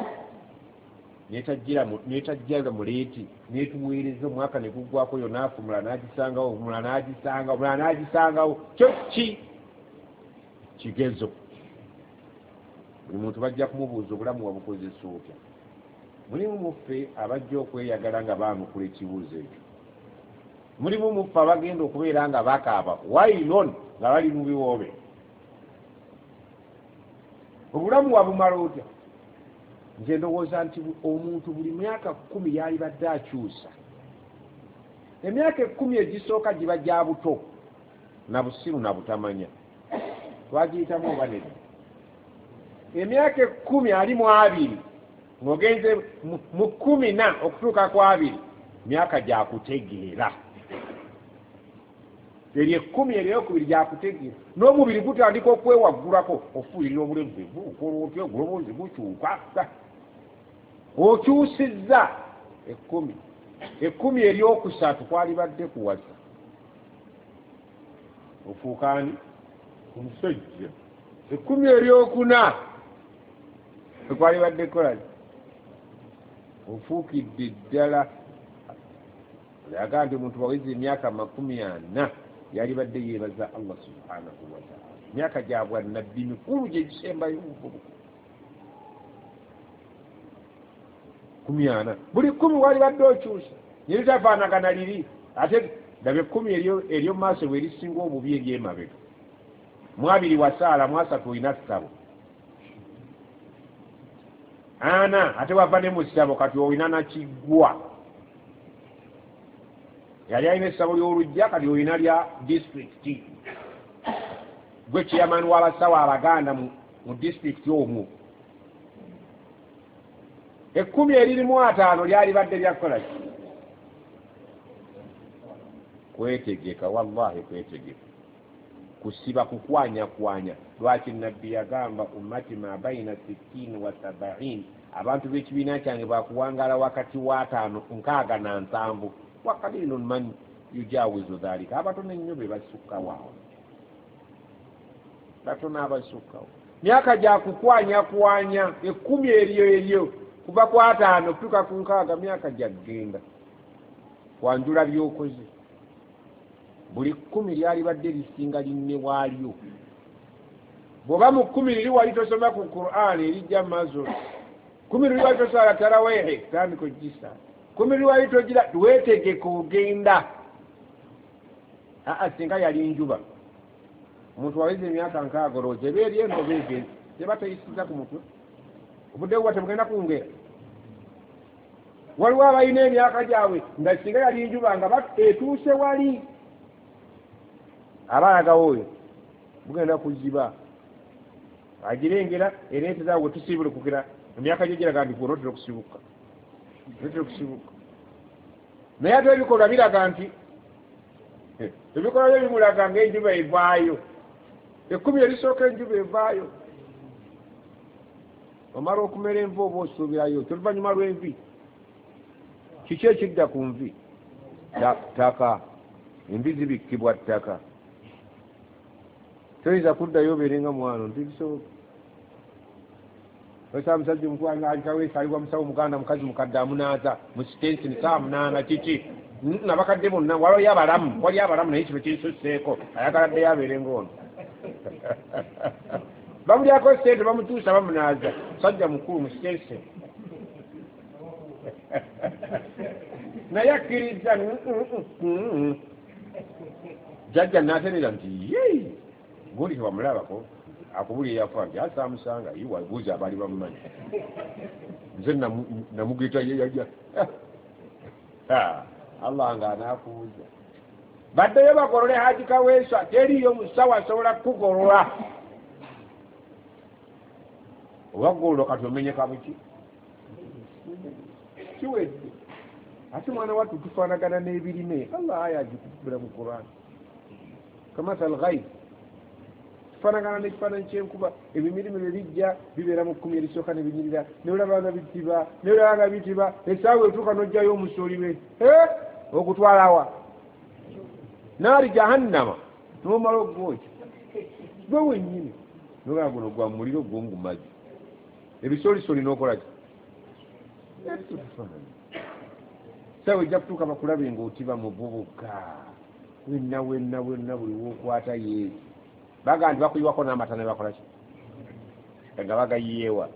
netajjala muleeti netuweereza omwaka ne guggwako yo naafumula n'agisangawo omulala n'agisanga omulala n'agisangawo kyo ki kigezo buli muntu bajja kumubuuza obulamu wabukozesa otya mulimu muffe abajja okweyagala nga baanukula ekibuuzo ekyo mulimu muffe abagenda okubeera nga bakaaba wainon nga bali mu biwoobe obulamu wabumala otya nze ndowooza nti omuntu buli myaka kkumi yali badde akyusa emyaka ekkumi egisooka giba gya buto na busiru na butamanya twagiyitamu oba nedda emyaka ekkumi ali mu abiri ng'ogenze mu kkumi na okutuuka ku abiri myaka gyakutegeera eryo ekkumi eryokubiri gyakutegeera n'omubiri gutandika okwewaggulako ofuuyirira obulevu okola otya oguloboozi gukyuka okyusizza ekkumi ekkumi eryokusatu kwalibadde kuwasa ofuukaani omusajja ekkumi eryokuna ekwalibadde kolaki ofuukidde ddala olaga nti omuntu waweza emyaka makumi ana yalibadde yeebaza Allah subhanahu wataala emyaka gyabwannabbi mikulu gyegisembayo obuvubuka kumi ana buli kkumi walibadde okyusa neritafaanagana liri ate daba ekkumi eryo mu maaso bwe erisinga obubi eryemabega mu abiri wasaala mu asatu olina ssabo ana ate wava ne mu ssabo kati olina nakiggwa yali alina essabo ly'olujja kati olina lya disitulikiti gwe kyeyamani w'abasawo abaganda mu disitulikiti omwo ekkumi eririmu ataano lyalibadde lyakolaki kwetegeka wallahi kwetegeka kusiba kukwanyakwanya lwaki nabbi yagamba ummati ma baina sitini wa sabain abantu b'ekibiina kyange bakuwangala wakati wa ataano nkaaga na nsanvu wakalilun man yujawizu dhalika abatono ennyo be basukkawo batono abasukkawo myaka gyakukwanyakwanya ekkumi eryo eryo kuva ku ataano kutuuka ku nkaaga myaka gyagenda wanjula byokoze buli kkumi lyalibadde lisinga linne waalyo bw'oba mu kkumi liri wali tosoma ku Qur'an erijja mu maaso kkumi liri wali tosala taraweehe tandika ogisa kkumi liri wali togira weetegeka ogenda aa singa yali njuba omuntu waweza emyaka nkaaga olowooza eba eri eno oba egenda teba teyisiza ku mutwe obudde bwate bugenda kwongera waliwo abalina emyaka gyabwe nga singa yali njuba nga etuuse wali abalagawo oyo bugenda kuziba agirengera ereeteza we tusiibule kukira emyaka gyo giraga nti kuona otera okusibuka otera okusibuka naye ate ebikolwa biraga nti ebikolwa byo bimulaga nga enjuba evaayo ekkumi erisooka enjuba evaayo omala okumera envi oba osuubirayo kyoluvannyuma lw'envi kiki ekidda ku nvi ttaka envi zibikkibwa ttaka toyinza kuddayo obeerenga mwano ntibisoboka osa musajja omukwana alikaweesalibwa musawo muganda mukazi mukadde amunaaza mu sitensi saa munaana kiki nabakadde bonna waliyo abalamu wali abalamu naye kino kirisosseeko ayagala ddeyo abeerenga ono bamulyako sente bamutuusa bamunaaza musajja mukulu mu sitensi naye akkiriza jjajja naaterera nti ye gundi tewamulabako akubulira yafa nti asamusanga iwa buuzi abaali bamumanyi nze namugita yeyaja Allah nga anakuuza baddeyo bakolole Haji Kaweesa teriyo musawo asobola kukugolola wagolo kati omenyeka buki kiwedde ate mwana wattu tufaanagana n'ebirime Allah aya agikubira mu Qur'an kamasal ghaib tufaanagana n'ekifaananyi ky'enkuba ebimirime bye bijja bibeera mu kkumi erisooka ne binyirira neolaba nga bitiba neolaba nga bitiba essaawa etuuka n'ojjayo omusoli we ogutwalawa naari jahannama n'omala ogwoki gwe wennyini nolaba guno gwa muliro gwo ngumazi ebisolisoli n'okola ki sawa ejja kutuuka bakulabe ng'otiba muvubuka wenna wenna wenna buli wokwata yeezi baga nti bakuyiwako n'amata ne bakola ki nga bagayiyewa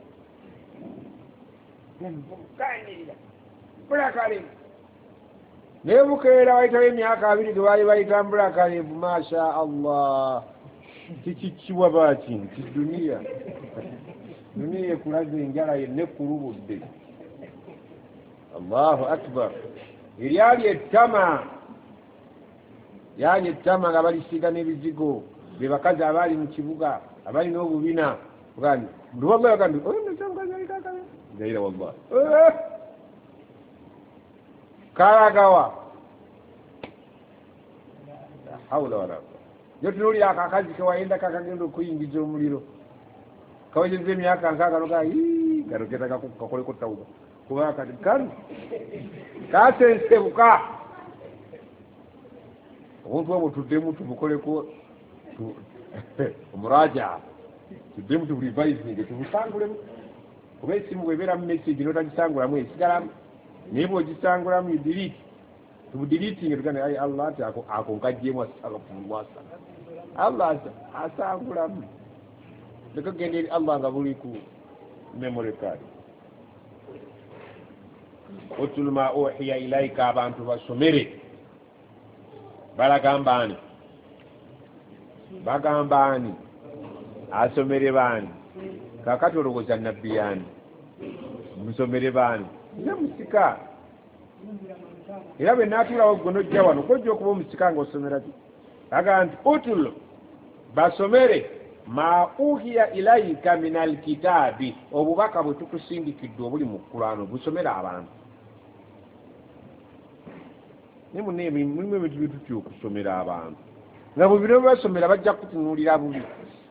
bulakalevu naye bukeera bayitawo emyaka abiri ge baali bayita mbulakalevu masha Allah kikikiwa baki nti duniya duniya ekulaga enjala yenna ekkulubudde Allahu akbar eryali ettama lyali ettama nga balisiiga n'ebizigo be bakazi abaali mu kibuga abaali n'obubina gandi nduwallahi gandi gaira wallahi kalagawa hawla wala yo tunuli akakazi kewayenda kakagenda okuyingiza omuliro kawezeza emyaka nkaaga noga garoketa kakoleko tawuba kuba kati kanu kasensebuka omuntu abo tuddemu tumukoleko omuraja tuddemu tubulivayizinge tubusangulemu kuba esimu bwebeera mu message notagisangulamu esigalamu naye bw'ogisangulamu delete tubudilitinge tugane ayi Allah ati ako nkajjemu astaghfirullah Allah asangulamu leka gende eri Allah nga buli ku memory card otul ma uhiya ilaika abantu basomere balagambani bagambani asomere bani kakati ologoza nabbi yani musomere bani ne musika era bwe naatulawo gonojja wano kojja okuba omusika ng'osomera ki aga nti utul basomere ma uhiya ilaika min alkitaabi obubaka bwe tukusindikidde obuli mu Qur'an busomera abantu ne munne mulimu ebintu byetutya okusomera abantu nga bwe bino basomera bajja kutunuulira bubi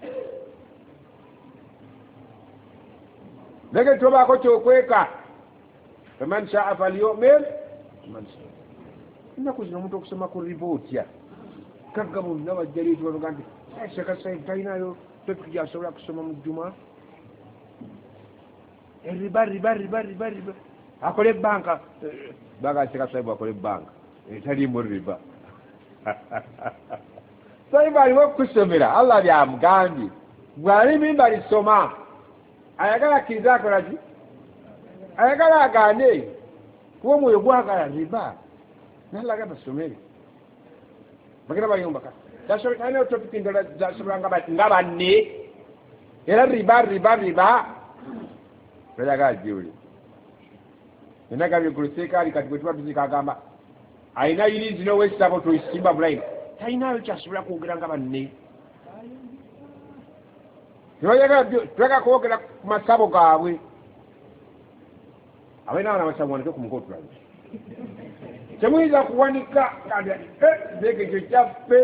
leke tobaako kyokweka faman shaa falyu'min ennaku zino omuntu okusoma ku ribootya kagga bonna bajjali ekibaga nti sheka said talinayo topic gyasobola kusoma mu juma eriba riba riba riba riba akole banka baga sheka said akole banka etalimu riba saiba aliwo kusomera Allah byamugambye bwali mimba lisoma ayagala akkiriza akola ki ayagala agane kuba omwoyo gwagala riba nalaga basomere bagenda bayumbaka tasobola topic endala zasobola nga banne era riba riba riba tayagala jiwuli enagambye guluseekaali kati bwe tuba tuzika agamba ayina yirizi n'owesitabo toyisimba bulayini talinayo kyasobola kwogera nga banne tulaga kwogera ku masabo gaabwe abalina abana basabo wanike ku mukono tulabe temuyinza kuwanika kandi zeeka ekyo kyaffe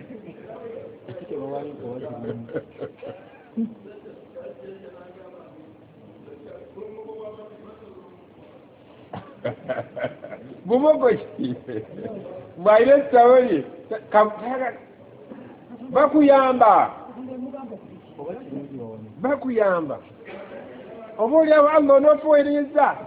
bumogo ki mwayire essabo lye bakuyamba bakuyamba oba oliawo Allah onoofuweereza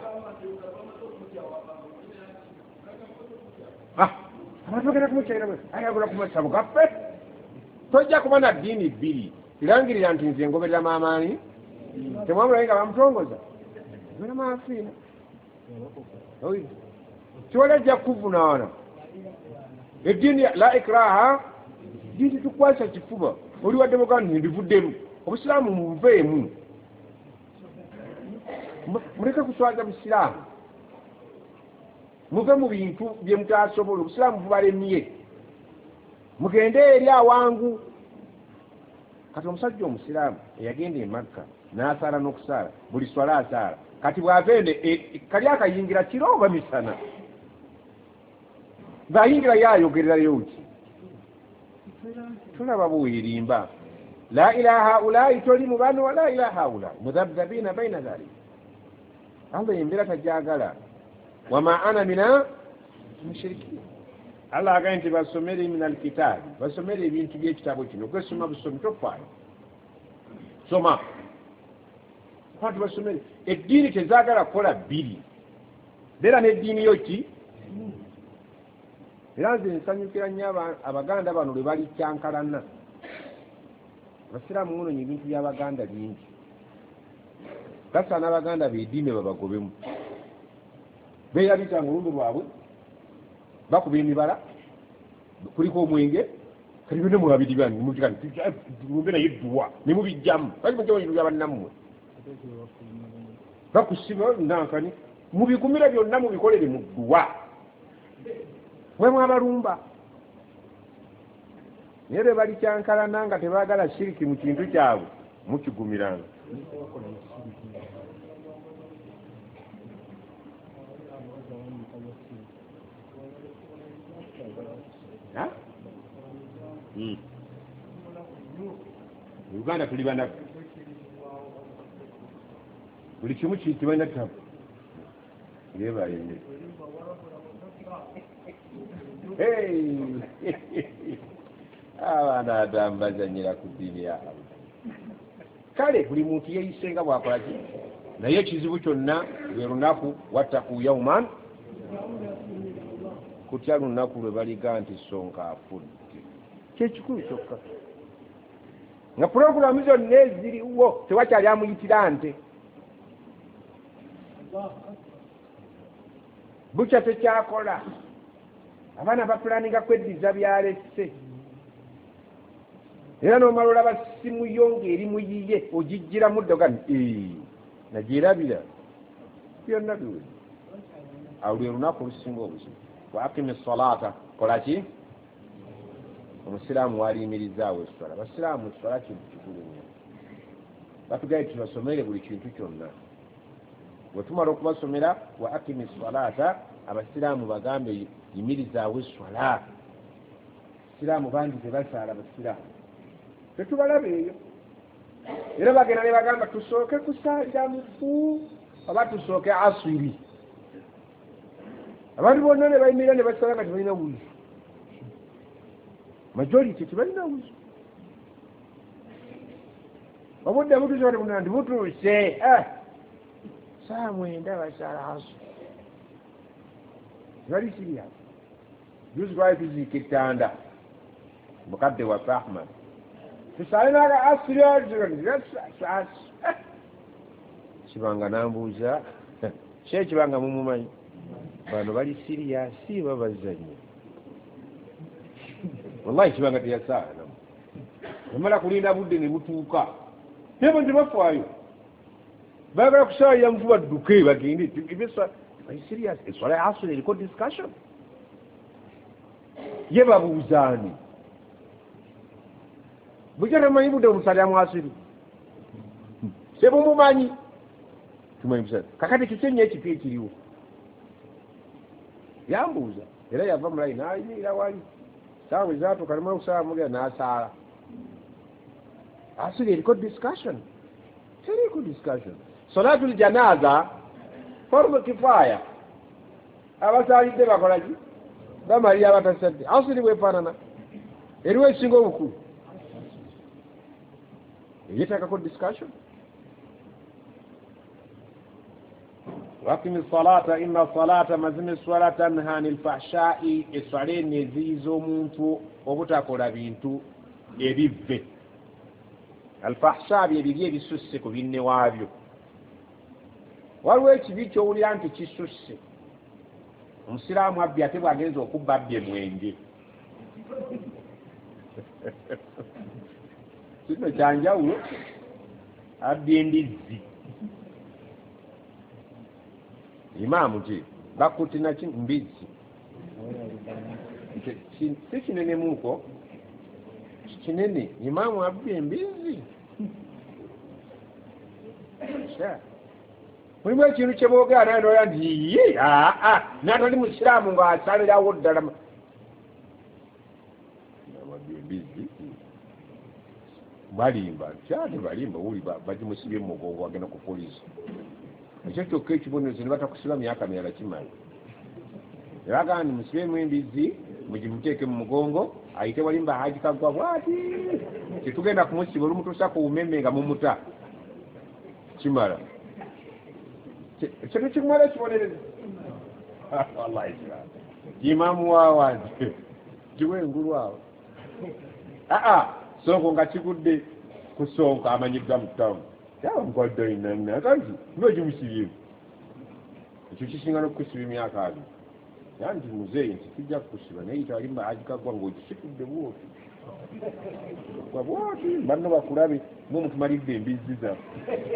abantu ogenda kumukyayira ayagula ku masabo gaffe tojja kuba na ddiini bbiri irangirira nti nze ngoberera maamaani temwamulaye nga bamutongoza ngera maafiina kiwala ajja kuvunaana eddiini la ikraha ddiini tukwasa kifuba oli wadde mugaa nti ndivuddemu obusiraamu munveemu muleke kuswaza busiraamu muve mu bintu bye mutasobola obusiraamu bubalemye mugende eri awangu kati omusajja omusiraamu eyagenda e Makka n'asaala n'okusaala buli swala asaala kati bw'avende kali akayingira kiro oba misana ng'ayingira yayogererayo ki tulaba buweerimba la ilaha haulai toli mu bano wa la ilaha haulai mudhabdhabina baina dhalika Allah yembera tajagala wama ana mina mushrikin Allah agambye nti basomere min alkitabi basomere ebintu by'ekitabo kino kwesoma busomi tofaayo soma kwati basomere eddiini tezaagala kukola bbiri beera n'eddiini yo ki era nze nsanyukira nnyo abaganda bano lwe bali kyankalana abasiraamu muno ebintu by'abaganda bingi gasaana abaganda beeddiini babagobemu beeyabitanga olumbe lwabwe bakuba emibala kuliko omwenge kati byonna mwabiri bange mumbe naye edduwa ne mubijjamu lwaki mujja ebintu byabannammwe bakusiba nankani mubikumira byonna mubikolere mu dduwa mwe mwabalumba naye lwe bali kyankalana nga tebaagala shiriki mu kintu kyabwe mukigumiranga Uganda tuli banaku buli kimu kiyitibwa natabu yebayine abaana adamu bazanyira ku ddiini yaabwe kale buli muntu yeeyisenga bwakola ki naye ekizibu kyonna lwe lunaku wattaku yauman kutya lunaku lwe baliga nti sonka afudde kyekikulu kyokka nga pulogulaamu zonna eziriwo tewakyali amuyitira nte bukya tekyakola abaana bapulaninga kweddiza byalesse era n'omala olaba simu yo ng'eri muyiye ogijjira muddoga nti nagyerabira byonna biwe awo lwe lunaku olusinga obuzibu waakimi salaata kola ki omusiraamu waliimirizaawo esswala basiraamu esswala kintu kikulu nnyo batugaye tubasomere buli kintu kyonna bwe tumala okubasomera wa akimi salaata abasiraamu bagambe yimirizaawo esswala abasiraamu bangi tebasaala basiraamu tetubalaba eyo era bagenda ne bagamba tusooke kusaalira mufu oba tusooke aswiri abantu bonna ne bayimirira ne basala nga tebalina wuzu majority tebalina wuzu obudde butuuse bati buna ndi butuuse saa mwenda basala asu tebali sirias juzi twali tuziika ettanda mukadde waffe ahmad tusaale naga asiri kibanga nambuuza ki ekibanga mumumanyi bano bali siriyasi babazanye wallahi kibanga teyasaana namala kulinda budde ne butuuka naye bantu bafaayo baagala kusaayira mufu badduke bagende bali siriyasi eswala ya asiri eriko discussion ye babuuzaani bujja temumanyi budde omusaliramu asiri sebumumanyi tumanyi busala kakati kikyenyo ekipi ekiriwo yambuuza era yava mulayi nayimirira wali saawa ezatuuka limu okusala mugera n'asaala asiri eriko discussion teriko discussion salatul janaza fardu kifaya abasaalidde bakola ki bamalira abatasadde asiri bwefaanana eriwo ekisinga obukulu yetakako discussion wakimi salata inna salata mazimi swala tanha anil fahshai eswaleni eziyiza omuntu obutakola bintu ebivve alfahsha bye biri ebisusse ku binne waabyo waliwo ekibi kyowulira nti kisusse omusiraamu abbi ate bwagenza okubba abbi mwenge kino kyanjawulo abbi endizzi imaamu ki bakutina ki mbizi si kinene muuko kinene imaamu abbi embizi mulimu ekintu kyeboogera naye noya nti ye aa natali musiraamu ng'asalirawo ddala embizi balimba kyate balimba wuli bagimusibye mu mugongo wagenda ku poliisi ekyo kyokka ekibonerezo ne batakusiba myaka mirala kimala eraga nti musibemu embizi mugimuteeke mu mugongo ayite walimba hagikaggwa bwati tetugenda kumusiba olumutuusa ku bumeme nga mumuta kimala ekyo tekimala ekibonerezo wallahi imaamu waawanti kiwengulu awo aa sonko nga kigudde ku sonko amanyiddwa mu ttawuni yaba mukodde inanna kanti nibagimusibyemu ekyo kisinga n'okukusiba emyaka abiri naye nti muzeeyi nti kijja kukusiba naye yita walimba agikaggwa ng'ogisitudde bwoti gwa bwoti banno bakulabe mwe mutumalidde embizi zaffe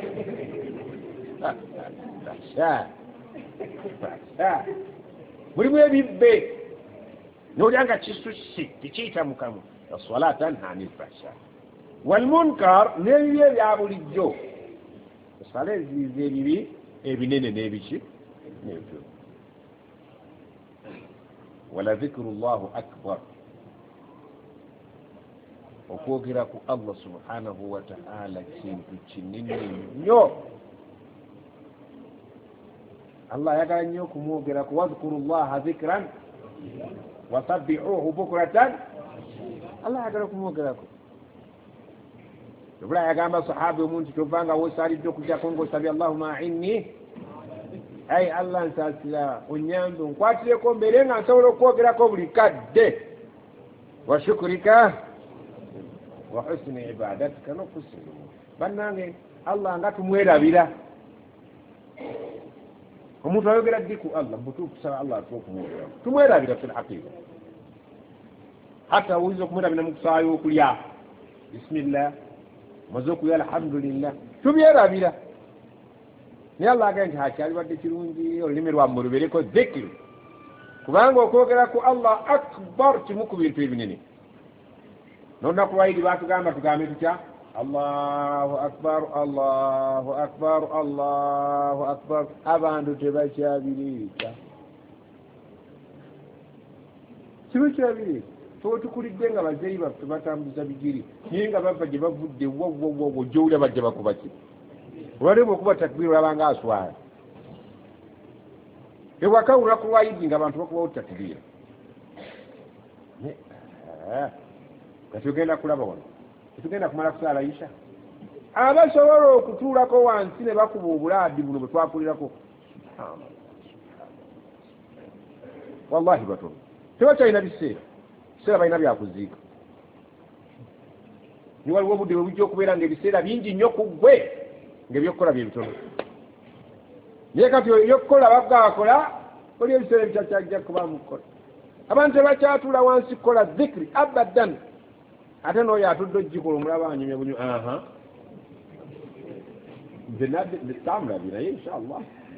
mulimu ebibbe n'olya nga kisusi tekiyita mukamwa aswala tanha anil fahsha walmunkar n'ebibi ebya bulijjo esala eziiza ebibi ebinene n'ebiki nebyo wala dhikru llahu akbar okwogera ku allah subhanahu wa ta'ala kintu kinene nnyo allah ayagala nnyo okumwogerako wadhkuru llaha dhikran wasabbihuhu bukratan allah ayagala okumwogerako ebula yagamba sahabi omuntu tovanga wosalidde okujjako ngaosabye allahuma inni ayi allah nsaasira onyambe nkwatireko mbeere nga nsobola okwogerako buli kadde wa shukurika wa husni ibadatika n'okusiimu bannange allah nga tumwerabira omuntu ayogera ddi ku allah butuufu kusaba allah atuwa okumwogerako tumwerabira fi lhaqiqa hatta oyinza okumwerabira mukusaayo okulya bisimillah maze okulya alhamdulillah tubyerabira naye allah agaye nti hakyalibadde kirungi olulimi lwamme lubereko dhikiri kubanga okwogera ku allah akbar kimu ku bintu ebinene n'olunaku lwayidi batugamba tugambe tutya allahu akbar allahu akbar allahu akbar abantu tebakyabiriita kibakyabiriita totukulidde nga bazeeyi baffe batambuza bigiri naye nga bava gye bavudde wowowowo gyowulya bajja bakubaki olwalibwa okuba takbiri olabanga aswala ewaka olunaku lwayidi nga abantu bakubawo takbira katugenda kulaba wano tetugenda kumala kusaala isha abasobola okutuulako wansi ne bakuba obulaadi buno bwe twakulirako wallahi batono tebakyalina biseera biseera balina byakuziika ni waliwo obudde bwe bujja okubeera ngaebiseera bingi nnyo ku ggwe ngaebyokukola bye bitono naye kati ebyokukola bagaakola oli ebiseera ebitakyajja kuba mukukola abantu tebakyatuula wansi kukola dhikiri abadan ate n'oyo atudde ogikola omulaba anyumya bunyu aha nze nadde samulabira ye inshallah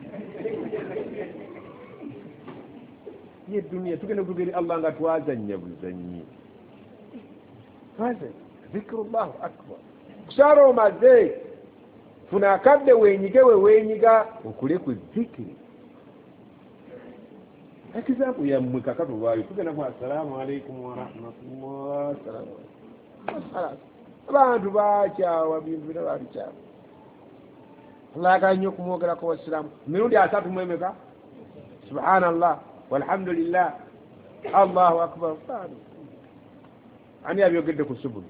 ye duniya tugenda kutugeri allah nga twazanya buzanyi twazanya dhikirullahu akbar kusaara omaze funa akadde wenyige we wenyiga okule ku dhikiri ekizampu yammwe kakatu lwayo tugenda ku assalaamu alaikum warahmatullah abantu bakyawa bintu bina babikyawa allah agala nnyo okumwogerako wasiraamu mirundi asatu mwemeka subhanallah walhamdulillah allahu akbar ani abyogedde ku subuli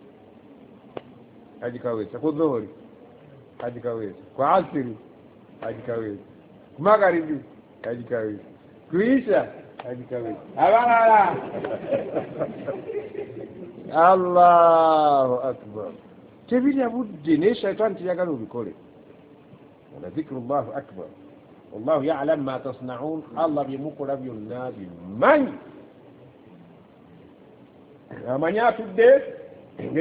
ajikaweza ku dhuhuri ajikaweza ku asiri ajikaweza ku magharibi ajikaweza ku isha ajikaweza abalala allahu akbar tebirya budde naye shaitaani teyagala obikole wala dhikirullahu akbar wallahu yalam ma tasnaun allah byemukola byonna bimanyi amanyi atudde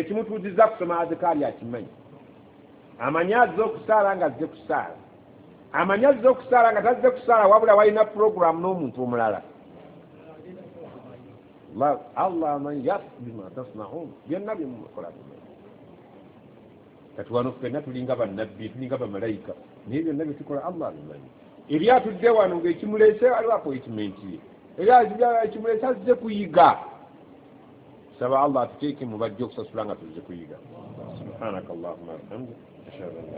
ngaekimutuuziza kusoma azikaali akimanyi amanyi azze okusaala nga azze kusaala amanyi azze okusaala nga tazze kusaala wabula walina program n'omuntu omulala allah man yas bima tasnaun byonna byemukola kati wano ffenna tulinga bannabbi tulinga bamalayika naye byonna byetukola allah abimanyi eri atudde wano ngaekimuleese aliwo appointment ye era ekimuleese azze kuyiga saba allah atuteeke mu bajja okusasula nga tuzze kuyiga subhanaka allahumma wabihamdik ashhadu an